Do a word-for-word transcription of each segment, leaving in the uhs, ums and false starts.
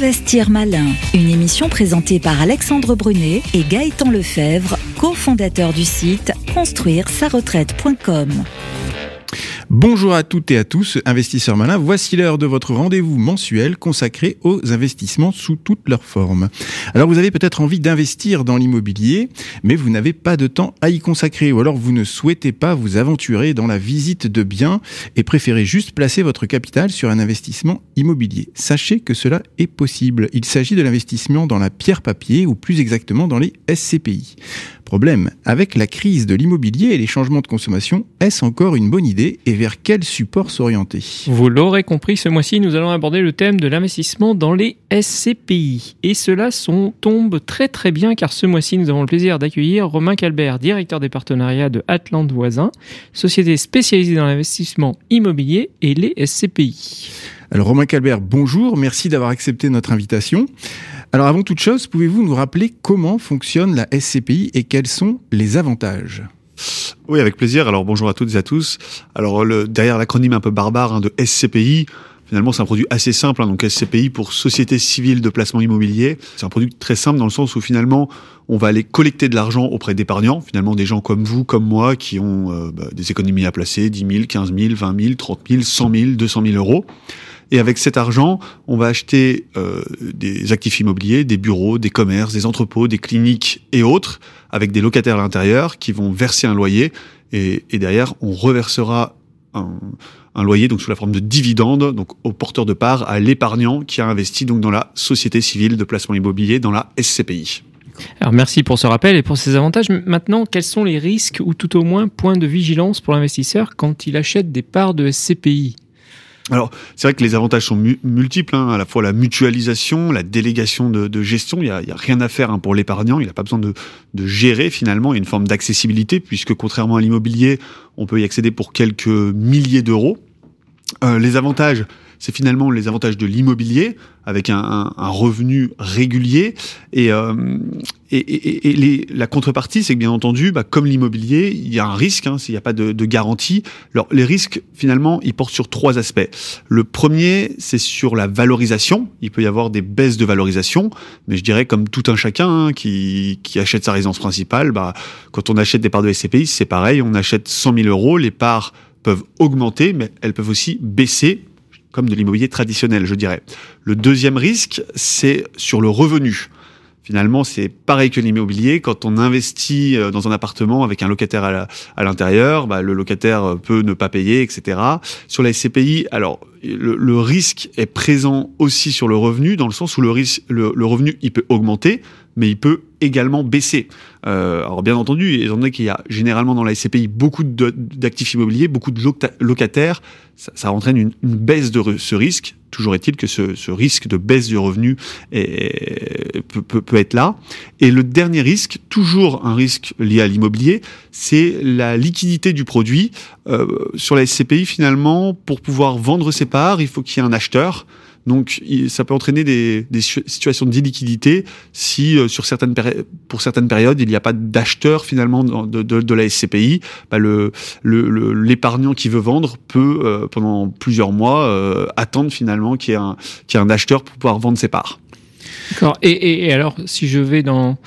Investir malin, une émission présentée par Alexandre Brunet et Gaëtan Lefebvre, cofondateur du site construire sa retraite point com. Bonjour à toutes et à tous, investisseurs malins, voici l'heure de votre rendez-vous mensuel consacré aux investissements sous toutes leurs formes. Alors vous avez peut-être envie d'investir dans l'immobilier, mais vous n'avez pas de temps à y consacrer, ou alors vous ne souhaitez pas vous aventurer dans la visite de biens et préférez juste placer votre capital sur un investissement immobilier. Sachez que cela est possible. Il s'agit de l'investissement dans la pierre papier, ou plus exactement dans les S C P I. Problème, avec la crise de l'immobilier et les changements de consommation, est-ce encore une bonne idée et vers quel support s'orienter ? Vous l'aurez compris, ce mois-ci, nous allons aborder le thème de l'investissement dans les S C P I. Et cela sont, tombe très très bien car ce mois-ci, nous avons le plaisir d'accueillir Romain Calbert, directeur des partenariats de Atlante Voisin, société spécialisée dans l'investissement immobilier et les S C P I. Alors Romain Calbert, bonjour, merci d'avoir accepté notre invitation. Alors avant toute chose, pouvez-vous nous rappeler comment fonctionne la S C P I et quels sont les avantages ? Oui, avec plaisir. Alors bonjour à toutes et à tous. Alors le, derrière l'acronyme un peu barbare hein, de S C P I, finalement c'est un produit assez simple. Hein, donc S C P I pour Société Civile de Placement Immobilier. C'est un produit très simple dans le sens où finalement on va aller collecter de l'argent auprès d'épargnants, finalement des gens comme vous, comme moi, qui ont euh, bah, des économies à placer, dix mille, quinze mille, vingt mille, trente mille, cent mille, deux cent mille euros. Et avec cet argent, on va acheter euh, des actifs immobiliers, des bureaux, des commerces, des entrepôts, des cliniques et autres, avec des locataires à l'intérieur qui vont verser un loyer. Et, et derrière, on reversera un, un loyer donc sous la forme de dividendes donc au porteur de part, à l'épargnant qui a investi donc dans la Société Civile de Placement Immobilier, dans la S C P I. Alors merci pour ce rappel et pour ces avantages. Maintenant, quels sont les risques ou tout au moins points de vigilance pour l'investisseur quand il achète des parts de S C P I ? Alors, c'est vrai que les avantages sont mu- multiples, hein, à la fois la mutualisation, la délégation de, de gestion. Il y a, il y a rien à faire hein, pour l'épargnant. Il n'a pas besoin de, de gérer finalement. Il y a une forme d'accessibilité puisque contrairement à l'immobilier, on peut y accéder pour quelques milliers d'euros. Euh, les avantages, c'est finalement les avantages de l'immobilier avec un, un, un revenu régulier et, euh, et, et, et les, la contrepartie, c'est que bien entendu, bah, comme l'immobilier, il y a un risque, hein, s'il n'y a pas de, de garantie. Alors les risques, finalement, ils portent sur trois aspects. Le premier, c'est sur la valorisation. Il peut y avoir des baisses de valorisation, mais je dirais comme tout un chacun hein, qui, qui achète sa résidence principale, bah, quand on achète des parts de S C P I, c'est pareil, on achète cent mille euros, les parts peuvent augmenter, mais elles peuvent aussi baisser, comme de l'immobilier traditionnel, je dirais. Le deuxième risque, c'est sur le revenu. Finalement, c'est pareil que l'immobilier. Quand on investit dans un appartement avec un locataire à, la, à l'intérieur, bah, le locataire peut ne pas payer, et cetera. Sur la S C P I, alors le, le risque est présent aussi sur le revenu, dans le sens où le, risque, le, le revenu, il peut augmenter, mais il peut également baisser. Euh, alors bien entendu, étant donné qu'il y a généralement dans la S C P I beaucoup de, d'actifs immobiliers, beaucoup de locataires, ça, ça entraîne une, une baisse de ce risque. Toujours est-il que ce, ce risque de baisse du revenu est, peut, peut, peut être là. Et le dernier risque, toujours un risque lié à l'immobilier, c'est la liquidité du produit. Euh, sur la S C P I, finalement, pour pouvoir vendre ses parts, il faut qu'il y ait un acheteur. Donc, ça peut entraîner des, des situations d'illiquidité si, euh, sur certaines péri- pour certaines périodes, il n'y a pas d'acheteur finalement de, de, de la S C P I. Bah, le, le, le, l'épargnant qui veut vendre peut, euh, pendant plusieurs mois, euh, attendre finalement qu'il y ait un, qu'il y ait un acheteur pour pouvoir vendre ses parts. D'accord. Et, et, et alors, si je vais dans...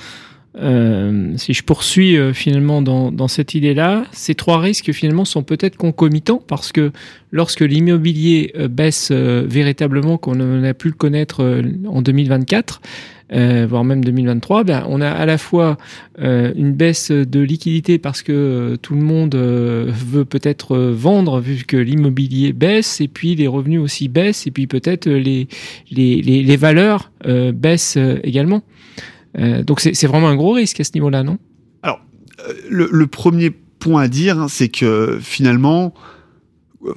Euh, si je poursuis euh, finalement dans, dans cette idée-là, ces trois risques finalement sont peut-être concomitants parce que lorsque l'immobilier euh, baisse euh, véritablement, qu'on n'a pu le connaître euh, en deux mille vingt-quatre, euh, voire même deux mille vingt-trois, ben, on a à la fois euh, une baisse de liquidité parce que euh, tout le monde euh, veut peut-être euh, vendre vu que l'immobilier baisse et puis les revenus aussi baissent et puis peut-être les, les, les, les valeurs euh, baissent euh, également. Euh, donc c'est, c'est vraiment un gros risque à ce niveau-là, non ? Alors, euh, le, le premier point à dire, hein, c'est que finalement, euh,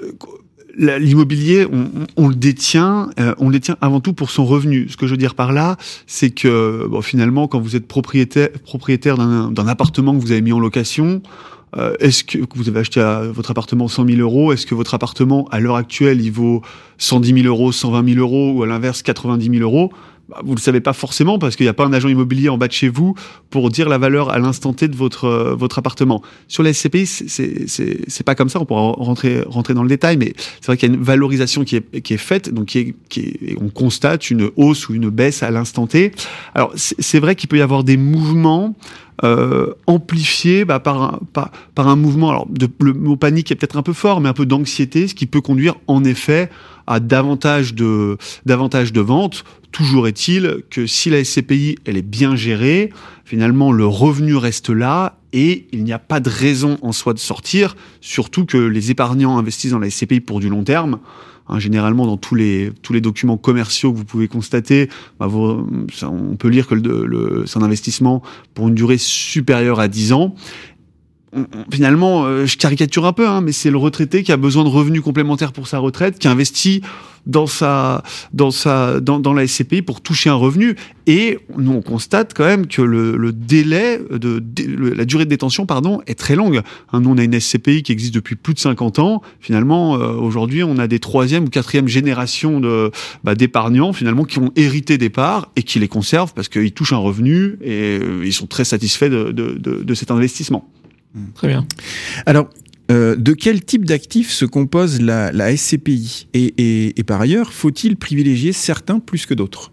la, l'immobilier, on, on, on le détient, euh, on le détient avant tout pour son revenu. Ce que je veux dire par là, c'est que bon, finalement, quand vous êtes propriétaire, propriétaire d'un, d'un appartement que vous avez mis en location, euh, est-ce que, que vous avez acheté à votre appartement cent mille euros, est-ce que votre appartement, à l'heure actuelle, il vaut cent dix mille euros, cent vingt mille euros, ou à l'inverse quatre-vingt-dix mille euros ? bah, vous le savez pas forcément parce qu'il n'y a pas un agent immobilier en bas de chez vous pour dire la valeur à l'instant T de votre euh, votre appartement. Sur les S C P I, c'est c'est c'est, c'est pas comme ça. On pourra rentrer rentrer dans le détail, mais c'est vrai qu'il y a une valorisation qui est qui est faite, donc qui est, qui est, on constate une hausse ou une baisse à l'instant T. Alors c'est, c'est vrai qu'il peut y avoir des mouvements euh, amplifiés bah, par un par, par un mouvement. Alors de, le mot panique est peut-être un peu fort, mais un peu d'anxiété, ce qui peut conduire en effet à davantage de davantage de ventes. Toujours est-il que si la S C P I elle est bien gérée, finalement le revenu reste là et il n'y a pas de raison en soi de sortir, surtout que les épargnants investissent dans la S C P I pour du long terme. Hein, généralement, dans tous les tous les documents commerciaux que vous pouvez constater, bah, vous, ça, on peut lire que le, le, c'est un investissement pour une durée supérieure à dix ans. Finalement, euh, je caricature un peu, hein, mais c'est le retraité qui a besoin de revenus complémentaires pour sa retraite, qui investit dans sa, dans sa, dans, dans la S C P I pour toucher un revenu. Et nous, on constate quand même que le, le délai de, de, la durée de détention, pardon, est très longue. Hein, nous, on a une S C P I qui existe depuis plus de cinquante ans. Finalement, euh, aujourd'hui, on a des troisième ou quatrième générations de, bah, d'épargnants, finalement, qui ont hérité des parts et qui les conservent parce qu'ils touchent un revenu et euh, ils sont très satisfaits de, de, de, de cet investissement. Très bien. Alors, euh, de quel type d'actifs se compose la, la S C P I et, et, et par ailleurs, faut-il privilégier certains plus que d'autres?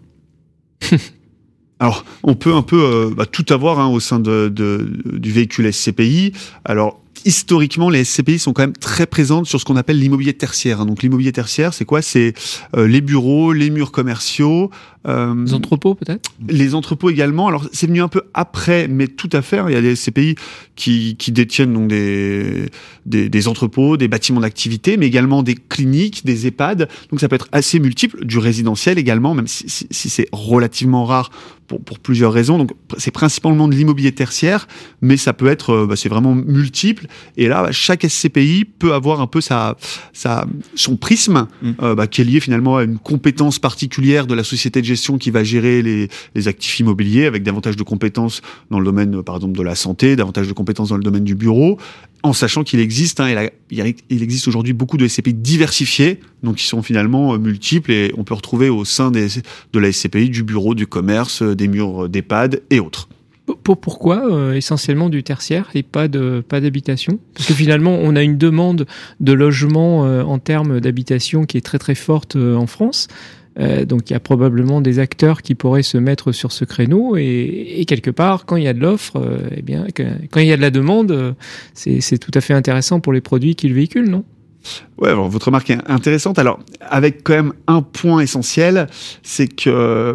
Alors, on peut un peu euh, bah, tout avoir hein, au sein de, de, du véhicule S C P I. Alors, historiquement, les S C P I sont quand même très présentes sur ce qu'on appelle l'immobilier tertiaire. Donc, l'immobilier tertiaire, c'est quoi? C'est euh, les bureaux, les murs commerciaux. Euh, les entrepôts, peut-être? Les entrepôts également. Alors, c'est venu un peu après, mais tout à fait. Il y a des S C P I qui, qui détiennent donc des, des, des entrepôts, des bâtiments d'activité, mais également des cliniques, des EHPAD. Donc, ça peut être assez multiple. Du résidentiel également, même si, si, si c'est relativement rare pour, pour plusieurs raisons. Donc, c'est principalement de l'immobilier tertiaire, mais ça peut être, bah, c'est vraiment multiple. Et là, chaque S C P I peut avoir un peu sa, sa, son prisme, mmh. euh, bah, qui est lié finalement à une compétence particulière de la société de gestion qui va gérer les, les actifs immobiliers avec davantage de compétences dans le domaine, par exemple, de la santé, davantage de compétences dans le domaine du bureau, en sachant qu'il existe, hein, il, a, il existe aujourd'hui beaucoup de S C P I diversifiés, donc qui sont finalement euh, multiples et on peut retrouver au sein des, de la S C P I du bureau, du commerce, des murs d'EHPAD et autres. Pourquoi euh, essentiellement du tertiaire et pas de pas d'habitation? Parce que finalement, on a une demande de logement euh, en termes d'habitation qui est très très forte euh, en France. Euh, donc il y a probablement des acteurs qui pourraient se mettre sur ce créneau et, et quelque part, quand il y a de l'offre, euh, eh bien, que, quand il y a de la demande, euh, c'est, c'est tout à fait intéressant pour les produits qu'ils véhiculent, non? Ouais, alors votre remarque est intéressante. Alors, avec quand même un point essentiel, c'est que euh,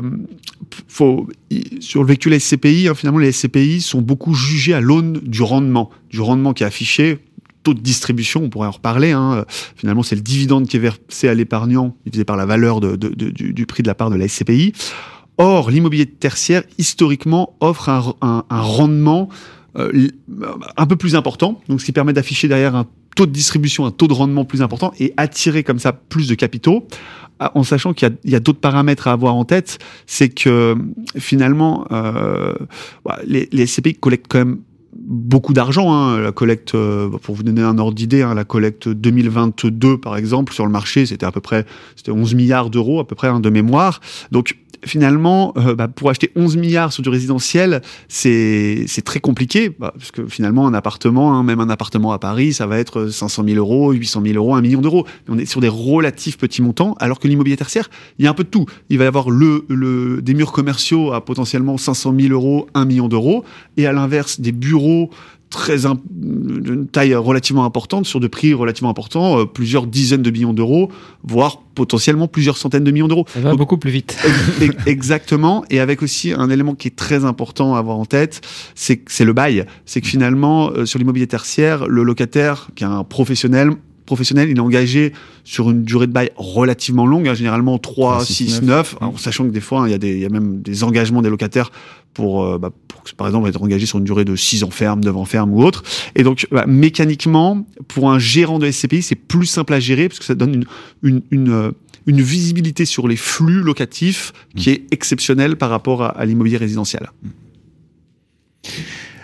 faut, sur le véhicule S C P I, hein, finalement, les S C P I sont beaucoup jugés à l'aune du rendement, du rendement qui est affiché. Taux de distribution, on pourrait en reparler. Hein. Finalement, c'est le dividende qui est versé à l'épargnant, divisé par la valeur de, de, de, du, du prix de la part de la S C P I. Or, l'immobilier tertiaire, historiquement, offre un, un, un rendement euh, un peu plus important, donc ce qui permet d'afficher derrière un taux de distribution, un taux de rendement plus important et attirer comme ça plus de capitaux, en sachant qu'il y a, il y a d'autres paramètres à avoir en tête, c'est que finalement, euh, bah, les, les S C P I collectent quand même beaucoup d'argent, hein. La collecte, euh, pour vous donner un ordre d'idée, hein, la collecte deux mille vingt-deux par exemple sur le marché, c'était à peu près, c'était onze milliards d'euros à peu près hein, de mémoire. Donc finalement, euh, bah, pour acheter onze milliards sur du résidentiel, c'est c'est très compliqué, bah, parce que finalement un appartement, hein, même un appartement à Paris, ça va être cinq cent mille euros, huit cent mille euros, un million d'euros. On est sur des relatifs petits montants, alors que l'immobilier tertiaire, il y a un peu de tout. Il va y avoir le le des murs commerciaux à potentiellement cinq cent mille euros, un million d'euros, et à l'inverse des bureaux très imp... d'une taille relativement importante, sur de prix relativement importants, euh, plusieurs dizaines de millions d'euros, voire potentiellement plusieurs centaines de millions d'euros. Ça va Donc, beaucoup plus vite. Exactement. Et avec aussi un élément qui est très important à avoir en tête, c'est que c'est le bail. C'est que finalement, euh, sur l'immobilier tertiaire, le locataire, qui est un professionnel, professionnel, il est engagé sur une durée de bail relativement longue, hein, généralement trois, six, neuf, en sachant que des fois, hein, il y a des, il y a même des engagements des locataires pour, euh, bah, pour par exemple, être engagé sur une durée de six ans ferme, neuf ans ferme ou autre. Et donc, bah, mécaniquement, pour un gérant de S C P I, c'est plus simple à gérer parce que ça donne une, une, une, une visibilité sur les flux locatifs qui est exceptionnelle par rapport à, à l'immobilier résidentiel.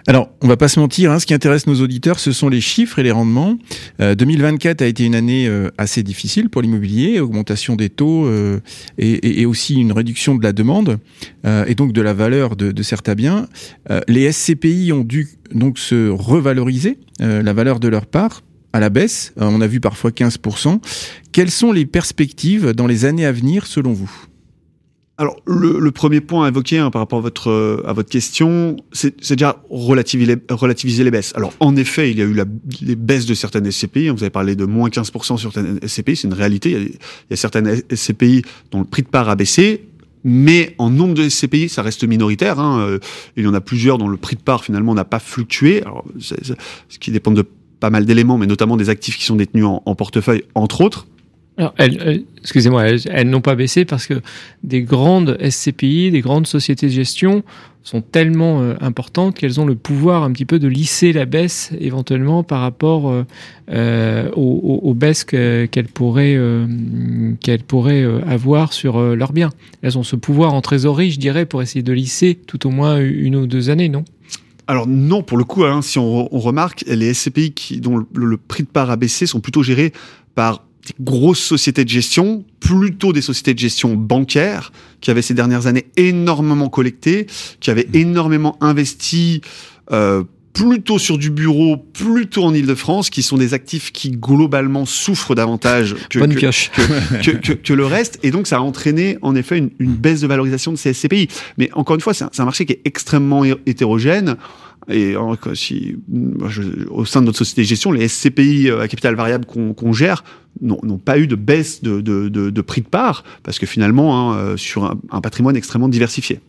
Alors, on va pas se mentir, hein, ce qui intéresse nos auditeurs, ce sont les chiffres et les rendements. Euh, deux mille vingt-quatre a été une année euh, assez difficile pour l'immobilier, augmentation des taux euh, et, et, et aussi une réduction de la demande euh, et donc de la valeur de, de certains biens. Euh, les S C P I ont dû donc se revaloriser, euh, la valeur de leur part à la baisse. Euh, on a vu parfois quinze pour cent. Quelles sont les perspectives dans les années à venir selon vous ? Alors, le, le premier point à évoquer hein, par rapport à votre, à votre question, c'est, c'est déjà relativiser, relativiser les baisses. Alors, en effet, il y a eu la, les baisses de certaines S C P I. Vous avez parlé de moins quinze pour cent sur certaines S C P I. C'est une réalité. Il y a, il y a certaines S C P I dont le prix de part a baissé. Mais en nombre de S C P I, ça reste minoritaire. Hein. Il y en a plusieurs dont le prix de part, finalement, n'a pas fluctué. Alors, c'est, c'est, ce qui dépend de pas mal d'éléments, mais notamment des actifs qui sont détenus en, en portefeuille, entre autres. Alors, elles, elles, excusez-moi, elles, elles n'ont pas baissé parce que des grandes S C P I, des grandes sociétés de gestion sont tellement euh, importantes qu'elles ont le pouvoir un petit peu de lisser la baisse éventuellement par rapport euh, euh, aux, aux baisses que, qu'elles pourraient, euh, qu'elles pourraient euh, avoir sur euh, leurs biens. Elles ont ce pouvoir en trésorerie, je dirais, pour essayer de lisser tout au moins une ou deux années, non ? Alors non, pour le coup, hein, si on, on remarque, les S C P I qui, dont le, le prix de part a baissé sont plutôt gérés par des grosses sociétés de gestion, plutôt des sociétés de gestion bancaires, qui avaient ces dernières années énormément collecté, qui avaient énormément investi euh, plutôt sur du bureau, plutôt en Île-de-France, qui sont des actifs qui globalement souffrent davantage que, Bonne que, pioche. que, que, que, que le reste. Et donc ça a entraîné en effet une, une baisse de valorisation de ces S C P I. Mais encore une fois, c'est un, c'est un marché qui est extrêmement hétérogène. Et si, je, au sein de notre société de gestion, les S C P I à capital variable qu'on, qu'on gère n'ont, n'ont pas eu de baisse de, de, de, de prix de part, parce que finalement, hein, sur un, un patrimoine extrêmement diversifié.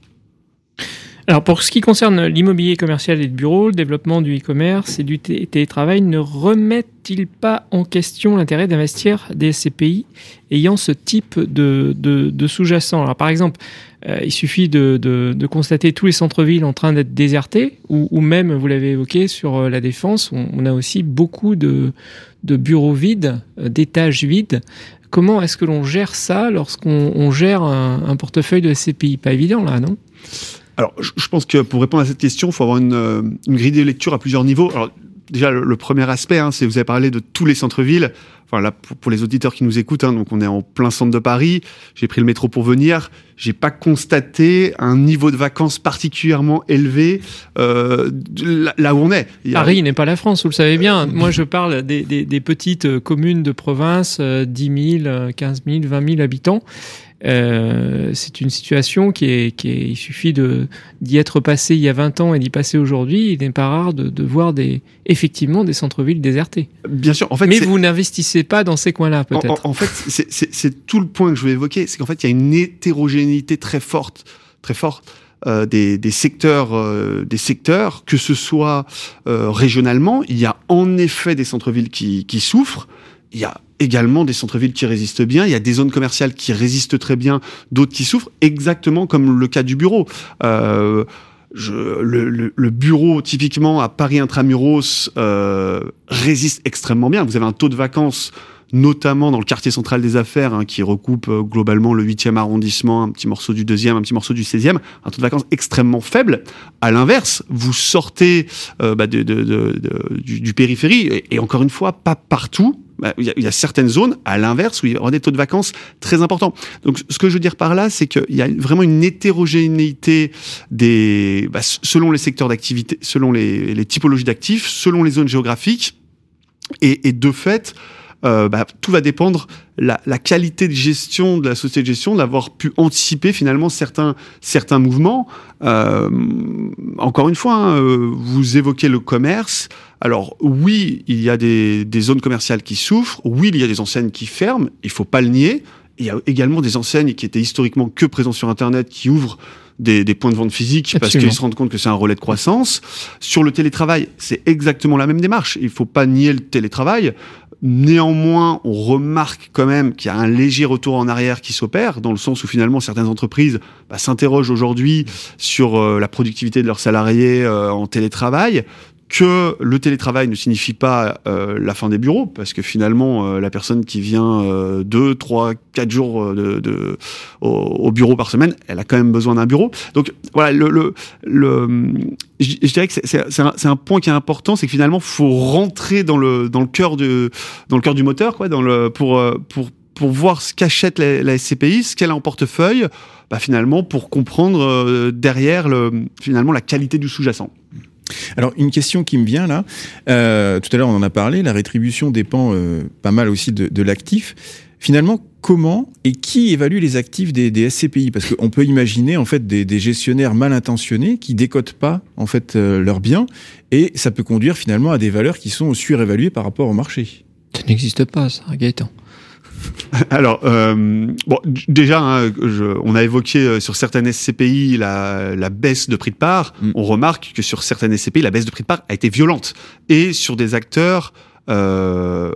Alors, pour ce qui concerne l'immobilier commercial et de bureau, le développement du e-commerce et du t- télétravail ne remettent-ils pas en question l'intérêt d'investir des S C P I ayant ce type de, de, de sous-jacent ? Alors, par exemple, euh, il suffit de, de, de constater tous les centres-villes en train d'être désertés, ou, ou même, vous l'avez évoqué, sur la Défense, on, on a aussi beaucoup de, de bureaux vides, d'étages vides. Comment est-ce que l'on gère ça lorsqu'on on gère un, un portefeuille de S C P I ? Pas évident, là, non ? Alors, je pense que pour répondre à cette question, il faut avoir une, une grille de lecture à plusieurs niveaux. Alors, déjà, le, le premier aspect, hein, c'est vous avez parlé de tous les centres-villes. Enfin, là, pour, pour les auditeurs qui nous écoutent, hein, donc on est en plein centre de Paris. J'ai pris le métro pour venir. J'ai pas constaté un niveau de vacances particulièrement élevé euh, là, là où on est. Il y a... Paris n'est pas la France, vous le savez bien. Moi, je parle des, des, des petites communes de province, euh, dix mille, quinze mille, vingt mille habitants. Euh, c'est une situation qui est, qui est, il suffit de, d'y être passé il y a vingt ans et d'y passer aujourd'hui. Il n'est pas rare de, de voir des, effectivement des centres-villes désertés. Bien sûr. En fait, mais c'est... vous n'investissez pas dans ces coins-là, peut-être. En, en, en fait, c'est, c'est, c'est tout le point que je voulais évoquer. C'est qu'en fait, il y a une hétérogénéité très forte, très forte. Euh, des, des secteurs, euh, des secteurs, que ce soit euh, régionalement, il y a en effet des centres-villes qui, qui souffrent. Il y a également des centres-villes qui résistent bien, il y a des zones commerciales qui résistent très bien, d'autres qui souffrent, exactement comme le cas du bureau. Euh, je, le, le, le bureau, typiquement, à Paris Intramuros, euh, résiste extrêmement bien. Vous avez un taux de vacances, notamment dans le quartier central des affaires, hein, qui recoupe euh, globalement le huitième arrondissement, un petit morceau du deuxième, un petit morceau du seizième, un taux de vacances extrêmement faible. À l'inverse, vous sortez euh, bah, de, de, de, de, du, du périphérie, et, et encore une fois, pas partout. Bah, il, y a, il y a certaines zones, à l'inverse, où il y aura des taux de vacances très importants. Donc, ce que je veux dire par là, c'est qu'il y a vraiment une hétérogénéité des, bah, selon les secteurs d'activité, selon les, les typologies d'actifs, selon les zones géographiques, et, et de fait, Euh, bah, tout va dépendre la, la qualité de gestion de la société de gestion, d'avoir pu anticiper finalement certains certains mouvements. Euh, encore une fois, hein, vous évoquez le commerce. Alors oui, il y a des, des zones commerciales qui souffrent. Oui, il y a des enseignes qui ferment. Il faut pas le nier. Il y a également des enseignes qui étaient historiquement que présentes sur Internet qui ouvrent des, des points de vente physiques. Absolument. Parce qu'ils se rendent compte que c'est un relais de croissance. Sur le télétravail, c'est exactement la même démarche. Il faut pas nier le télétravail. Néanmoins, on remarque quand même qu'il y a un léger retour en arrière qui s'opère, dans le sens où finalement certaines entreprises bah, s'interrogent aujourd'hui sur euh, la productivité de leurs salariés euh, en télétravail. que le télétravail ne signifie pas euh, la fin des bureaux, parce que finalement, euh, la personne qui vient euh, deux, trois, quatre jours de, de, au, au bureau par semaine, elle a quand même besoin d'un bureau. Donc voilà, le, le, le, je, je dirais que c'est, c'est, c'est, un, c'est un point qui est important, c'est que finalement, faut rentrer dans le dans le cœur du dans le cœur du moteur, quoi, dans le pour pour pour voir ce qu'achète la, la S C P I, ce qu'elle a en portefeuille, bah finalement pour comprendre euh, derrière le finalement la qualité du sous-jacent. Alors, une question qui me vient là, euh, tout à l'heure on en a parlé, la rétribution dépend euh, pas mal aussi de, de l'actif. Finalement, comment et qui évalue les actifs des, des S C P I ? Parce qu'on peut imaginer en fait des, des gestionnaires mal intentionnés qui décotent pas en fait euh, leurs biens, et ça peut conduire finalement à des valeurs qui sont surévaluées par rapport au marché. Ça n'existe pas, ça, Gaëtan. Alors, euh, bon, déjà, hein, je, on a évoqué euh, sur certaines S C P I la, la baisse de prix de part. Mm. On remarque que sur certaines S C P I, la baisse de prix de part a été violente. Et sur des acteurs, euh,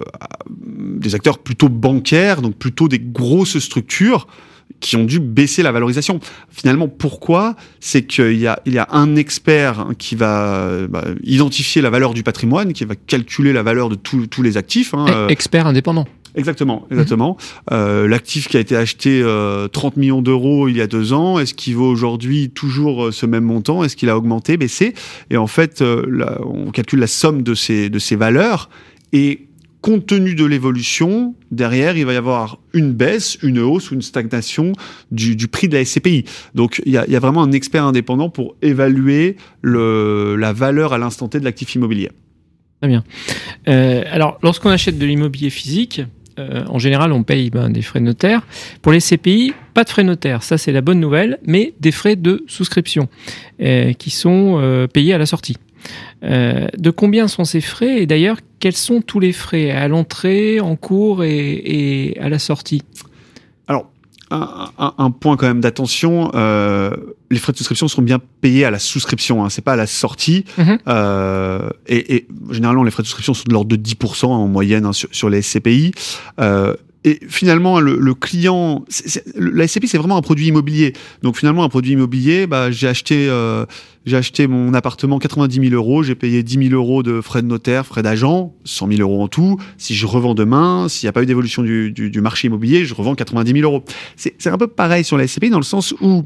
des acteurs plutôt bancaires, donc plutôt des grosses structures, qui ont dû baisser la valorisation. Finalement, pourquoi ? C'est qu'il y a, il y a un expert qui va bah, identifier la valeur du patrimoine, qui va calculer la valeur de tous tous les actifs. Hein, euh... Expert indépendant. Exactement, exactement. Mmh. Euh, l'actif qui a été acheté euh, trente millions d'euros il y a deux ans, est-ce qu'il vaut aujourd'hui toujours euh, ce même montant ? Est-ce qu'il a augmenté, baissé ? Et en fait, euh, là, on calcule la somme de ces, de ces valeurs, et compte tenu de l'évolution, derrière, il va y avoir une baisse, une hausse ou une stagnation du, du prix de la S C P I. Donc, il y a, il y a vraiment un expert indépendant pour évaluer le, la valeur à l'instant T de l'actif immobilier. Très bien. Euh, alors, lorsqu'on achète de l'immobilier physique, Euh, en général, on paye ben, des frais de notaire. Pour les S C P I, pas de frais de notaire. Ça, c'est la bonne nouvelle, mais des frais de souscription euh, qui sont euh, payés à la sortie. Euh, de combien sont ces frais ? Et d'ailleurs, quels sont tous les frais à l'entrée, en cours et, et à la sortie ? Alors, un, un, un point quand même d'attention, euh, les frais de souscription seront bien payés à la souscription, hein, c'est pas à la sortie. Mmh. Euh, et, et généralement, les frais de souscription sont de l'ordre de dix pour cent en moyenne hein, sur, sur les S C P I. Euh, Et finalement, le, le client, c'est, c'est, la S C P I, c'est vraiment un produit immobilier. Donc finalement, un produit immobilier, bah, j'ai acheté, euh, j'ai acheté mon appartement quatre-vingt-dix mille euros, j'ai payé dix mille euros de frais de notaire, frais d'agent, cent mille euros en tout. Si je revends demain, s'il n'y a pas eu d'évolution du, du, du marché immobilier, je revends quatre-vingt-dix mille euros. C'est, c'est un peu pareil sur la S C P I dans le sens où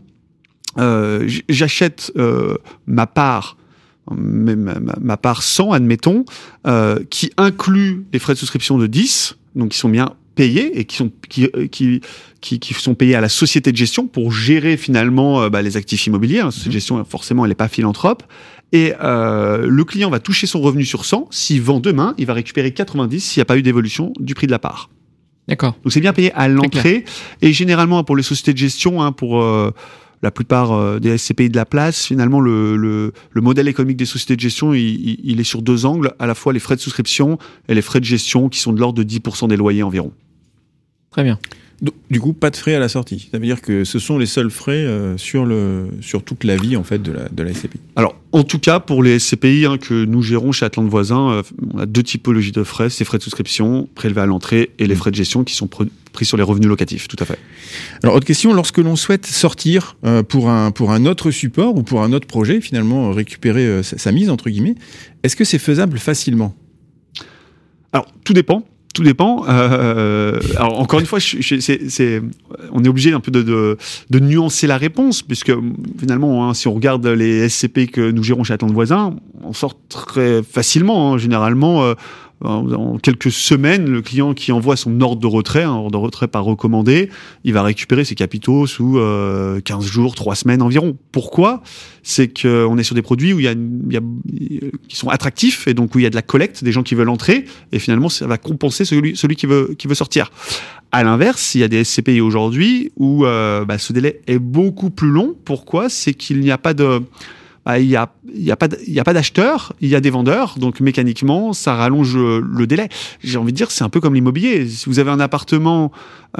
euh, j'achète euh, ma part. Ma, ma, ma part cent, admettons, euh, qui inclut les frais de souscription de dix, donc qui sont bien payés et qui sont qui qui qui, qui sont payés à la société de gestion pour gérer finalement euh, bah, les actifs immobiliers. La société de gestion, forcément, elle n'est pas philanthrope. Et euh, le client va toucher son revenu sur cent. S'il vend demain, il va récupérer quatre-vingt-dix s'il n'y a pas eu d'évolution du prix de la part. D'accord. Donc c'est bien payé à l'entrée. Et généralement pour les sociétés de gestion, hein, pour euh, la plupart euh, des S C P I de la place, finalement, le, le, le modèle économique des sociétés de gestion, il, il, il est sur deux angles, à la fois les frais de souscription et les frais de gestion qui sont de l'ordre de dix pour cent des loyers environ. Très bien. Du coup, pas de frais à la sortie. Ça veut dire que ce sont les seuls frais euh, sur, le, sur toute la vie en fait, de, la, de la S C P I. Alors, en tout cas, pour les S C P I hein, que nous gérons chez Atlante Voisin, euh, on a deux typologies de frais. C'est frais de souscription prélevés à l'entrée et les frais de gestion qui sont pr- pris sur les revenus locatifs. Tout à fait. Alors, autre question, lorsque l'on souhaite sortir euh, pour, un, pour un autre support ou pour un autre projet, finalement, récupérer euh, sa, sa mise, entre guillemets, est-ce que c'est faisable facilement ? Alors, tout dépend. Tout dépend. Euh, alors encore une fois, je, je, c'est, c'est, on est obligé un peu de, de, de nuancer la réponse, puisque finalement, hein, si on regarde les S C P que nous gérons chez Atlante Voisin, on sort très facilement. Hein, généralement, euh, en quelques semaines, le client qui envoie son ordre de retrait, un ordre de retrait par recommandé, il va récupérer ses capitaux sous euh, quinze jours, trois semaines environ. Pourquoi ? C'est qu'on est sur des produits où il y a, il y a, qui sont attractifs et donc où il y a de la collecte, des gens qui veulent entrer, et finalement ça va compenser celui, celui qui veut, qui veut sortir. À l'inverse, il y a des S C P I aujourd'hui où euh, bah, ce délai est beaucoup plus long. Pourquoi ? C'est qu'il n'y a pas de... Bah, il y a, il y a pas, il y a pas d'acheteurs, il y a des vendeurs, donc mécaniquement, ça rallonge le, le délai. J'ai envie de dire, c'est un peu comme l'immobilier. Si vous avez un appartement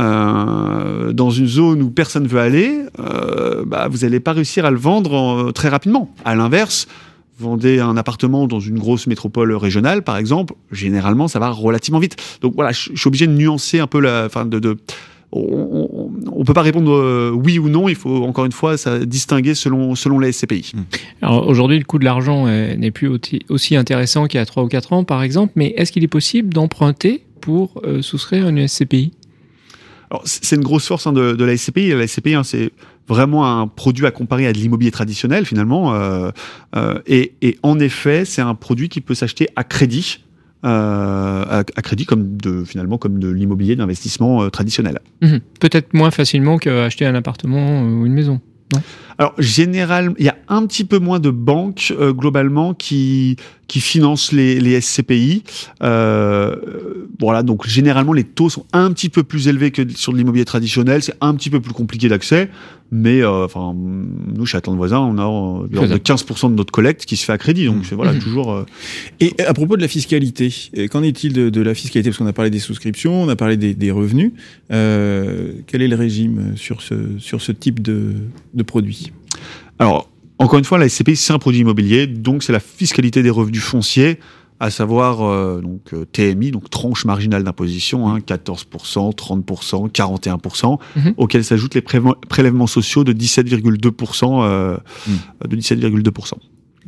euh, dans une zone où personne ne veut aller, euh, bah, vous n'allez pas réussir à le vendre en, très rapidement. À l'inverse, vendez un appartement dans une grosse métropole régionale, par exemple, généralement, ça va relativement vite. Donc voilà, je, je suis obligé de nuancer un peu la, enfin, de, de On, on, on peut pas répondre euh, oui ou non. Il faut encore une fois ça distinguer selon selon les S C P I. Alors aujourd'hui, le coût de l'argent euh, n'est plus aussi, aussi intéressant qu'il y a trois ou quatre ans, par exemple. Mais est-ce qu'il est possible d'emprunter pour euh, souscrire une S C P I? Alors, c'est une grosse force hein, de, de la S C P I. La S C P I, hein, c'est vraiment un produit à comparer à de l'immobilier traditionnel, finalement. Euh, euh, et, et en effet, c'est un produit qui peut s'acheter à crédit, euh, à, à crédit comme de, finalement comme de l'immobilier d'investissement euh, traditionnel. Mmh. Peut-être moins facilement qu'acheter un appartement ou une maison. Non. Alors, généralement, il y a un petit peu moins de banques, euh, globalement, qui, qui financent les, les S C P I. Euh, voilà, donc, généralement, les taux sont un petit peu plus élevés que sur de l'immobilier traditionnel. C'est un petit peu plus compliqué d'accès. Mais, euh, enfin, nous, chez Atlan Voisin, on a euh, de quinze pour cent de notre collecte qui se fait à crédit. Donc, c'est, voilà, mmh. toujours... Euh... Et à propos de la fiscalité, qu'en est-il de, de la fiscalité? Parce qu'on a parlé des souscriptions, on a parlé des, des revenus. Euh, quel est le régime sur ce, sur ce type de, de produit? Alors, encore une fois, la S C P I, c'est un produit immobilier, donc c'est la fiscalité des revenus fonciers, à savoir euh, donc euh, T M I, donc tranche marginale d'imposition, hein, quatorze pour cent, trente pour cent, quarante et un pour cent, mmh. auxquels s'ajoutent les pré- prélèvements sociaux de dix-sept virgule deux pour cent. Euh, mmh. de dix-sept virgule deux pour cent.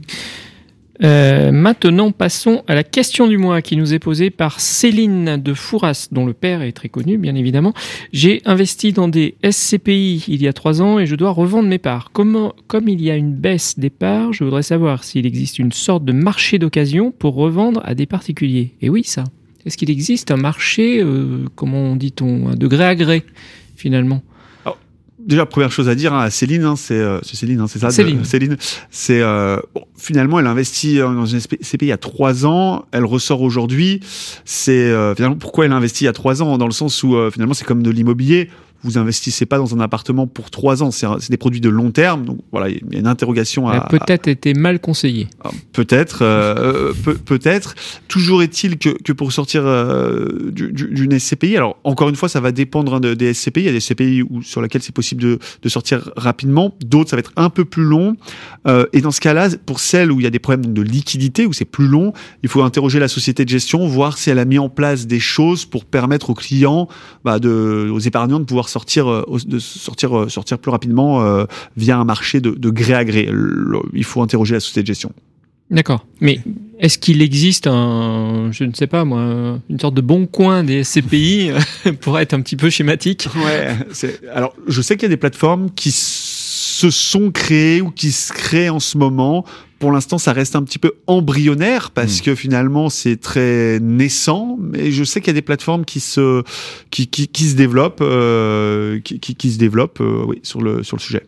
Euh, maintenant, passons à la question du mois qui nous est posée par Céline de Fouras, dont le père est très connu, bien évidemment. J'ai investi dans des S C P I il y a trois ans et je dois revendre mes parts. Comment, comme il y a une baisse des parts, je voudrais savoir s'il existe une sorte de marché d'occasion pour revendre à des particuliers. Et oui, ça. Est-ce qu'il existe un marché, euh, comment dit-on, de gré à gré, finalement? Déjà, première chose à dire hein, à Céline, hein, c'est, euh, c'est Céline, hein, c'est ça Céline. De, Céline, c'est euh, bon, finalement, elle investit dans une S C P I il y a trois ans, elle ressort aujourd'hui. C'est euh, finalement pourquoi elle investit il y a trois ans, dans le sens où euh, finalement c'est comme de l'immobilier. Vous investissez pas dans un appartement pour trois ans, c'est, un, c'est des produits de long terme. Donc voilà, il y a une interrogation à. Elle a peut-être à... été mal conseillée. Peut-être, euh, peut, peut-être. Toujours est-il que, que pour sortir euh, du, du, d'une S C P I, alors encore une fois, ça va dépendre hein, de, des S C P I. Il y a des S C P I où, sur lesquels c'est possible de, de sortir rapidement. D'autres, ça va être un peu plus long. Euh, et dans ce cas-là, pour celles où il y a des problèmes de liquidité, où c'est plus long, il faut interroger la société de gestion, voir si elle a mis en place des choses pour permettre aux clients, bah, de, aux épargnants de pouvoir sortir, de sortir, sortir plus rapidement euh, via un marché de, de gré à gré. Il faut interroger la société de gestion. D'accord. Mais est-ce qu'il existe un, je ne sais pas moi, une sorte de bon coin des S C P I pour être un petit peu schématique? Ouais. C'est, alors, je sais qu'il y a des plateformes qui se sont créées ou qui se créent en ce moment. Pour l'instant, ça reste un petit peu embryonnaire parce mmh. que finalement, c'est très naissant. Mais je sais qu'il y a des plateformes qui se, qui, qui, qui se développent, euh, qui, qui, qui se développent, euh, oui, sur le, sur le sujet.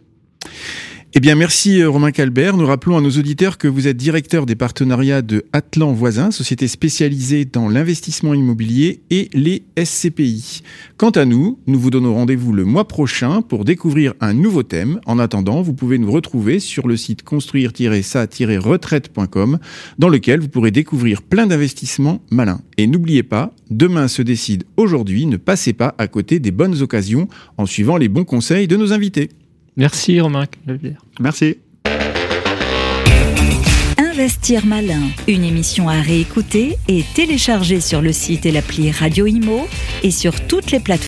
Eh bien, merci Romain Calbert. Nous rappelons à nos auditeurs que vous êtes directeur des partenariats de Atlan Voisin, société spécialisée dans l'investissement immobilier et les S C P I. Quant à nous, nous vous donnons rendez-vous le mois prochain pour découvrir un nouveau thème. En attendant, vous pouvez nous retrouver sur le site construire tiret sa tiret retraite point com dans lequel vous pourrez découvrir plein d'investissements malins. Et n'oubliez pas, demain se décide aujourd'hui, ne passez pas à côté des bonnes occasions en suivant les bons conseils de nos invités. Merci Romain Calbert. Merci. Investir malin, une émission à réécouter et télécharger sur le site et l'appli Radio Imo et sur toutes les plateformes.